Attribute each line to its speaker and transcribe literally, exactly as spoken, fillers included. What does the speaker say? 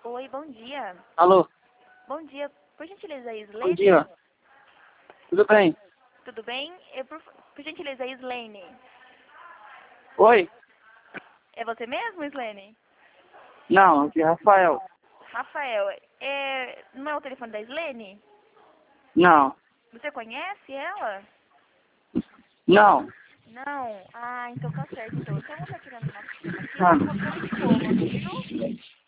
Speaker 1: Oi, bom dia.
Speaker 2: Alô,
Speaker 1: Bom dia. Por gentileza,
Speaker 2: bom
Speaker 1: Islene?
Speaker 2: dia. Tudo bem?
Speaker 1: Tudo bem? Eu, por, por gentileza, Islene.
Speaker 2: Oi?
Speaker 1: É você mesmo, Islene?
Speaker 2: Não, aqui é Rafael.
Speaker 1: Rafael, é, não é o telefone da Islene?
Speaker 2: Não,
Speaker 1: Você conhece ela?
Speaker 2: não.
Speaker 1: Não? Ah, então tá certo. Então, então eu vou estar tirando nosso sistema aqui.
Speaker 2: Ah,
Speaker 1: Tá contando de cômodos, viu?